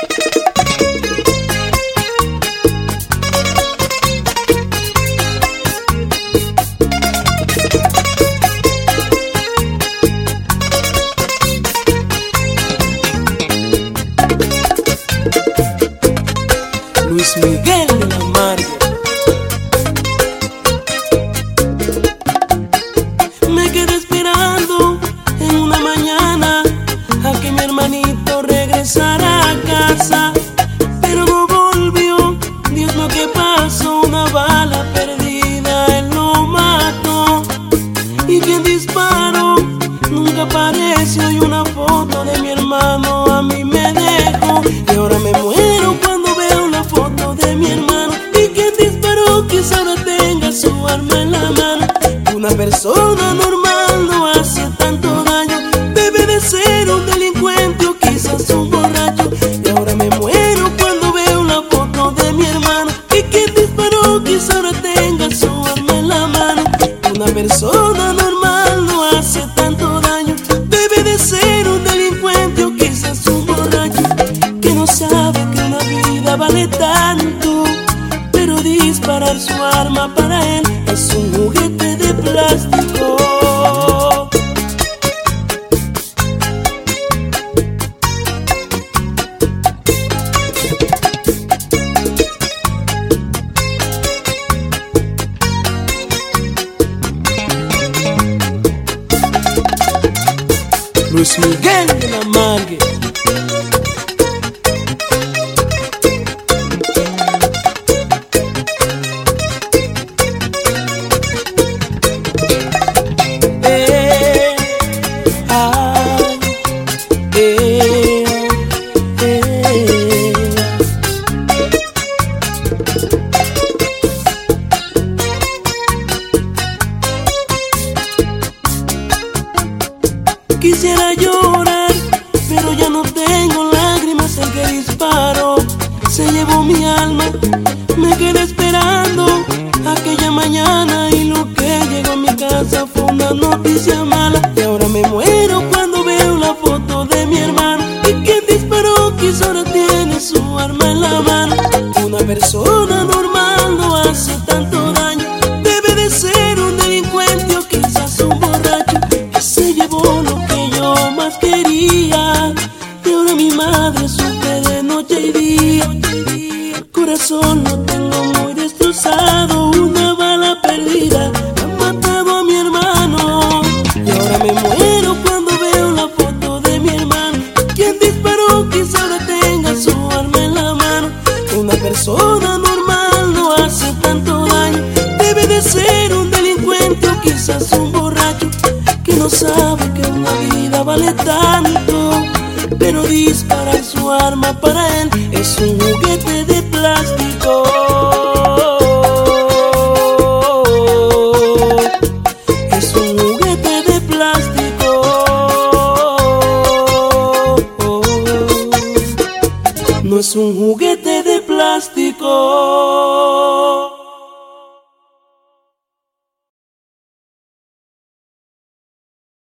Luis Miguel de la Marga. Me quedé esperando en una mañana a que mi hermanito regresara a casa, pero no volvió. Dios, lo que pasó, una bala perdida, él lo mató. Y quien disparó nunca apareció, y una foto de mi hermano a mí me dejó. Y ahora me muero cuando veo la foto de mi hermano. Y quien disparó quizá ahora tenga su arma en la mano. Una persona normal no hace tanto daño, debe de ser un delincuente o quizás un borracho. Y ahora me muero cuando veo la foto de mi hermano. Y quien disparó quizá ahora tenga su arma en la mano. Una persona normal no hace tanto daño, debe de ser un delincuente o quizás un borracho, que no sabe que una vida vale tanto, pero disparar su arma para él es un juguete de plástico. Luis Miguel de la Marga. Quisiera llorar, pero ya no tengo lágrimas. El que disparó se llevó mi alma. Me quedé esperando aquella mañana, y lo que llegó a mi casa fue una noticia mala. Y ahora me muero cuando veo la foto de mi hermano. Y quien disparó quizá ahora tiene su arma en la mano. Una persona normal no hace tanto daño, debe de ser un delincuente o quizás un borracho, que se llevó lo que yo más quería. Y ahora mi madre sufre de noche y día. El corazón lo tengo muy destrozado, una bala perdida ha matado a mi hermano. Y ahora me muero cuando veo la foto de mi hermano. Quien disparó quizá ahora tenga su arma en la mano. Una persona normal no hace tanto daño, debe de ser un delincuente o quizás un borracho, que no sabe que una vida vale tanto, pero disparar su arma para él es un juguete de plástico. Es un juguete de plástico. No es un juguete de plástico.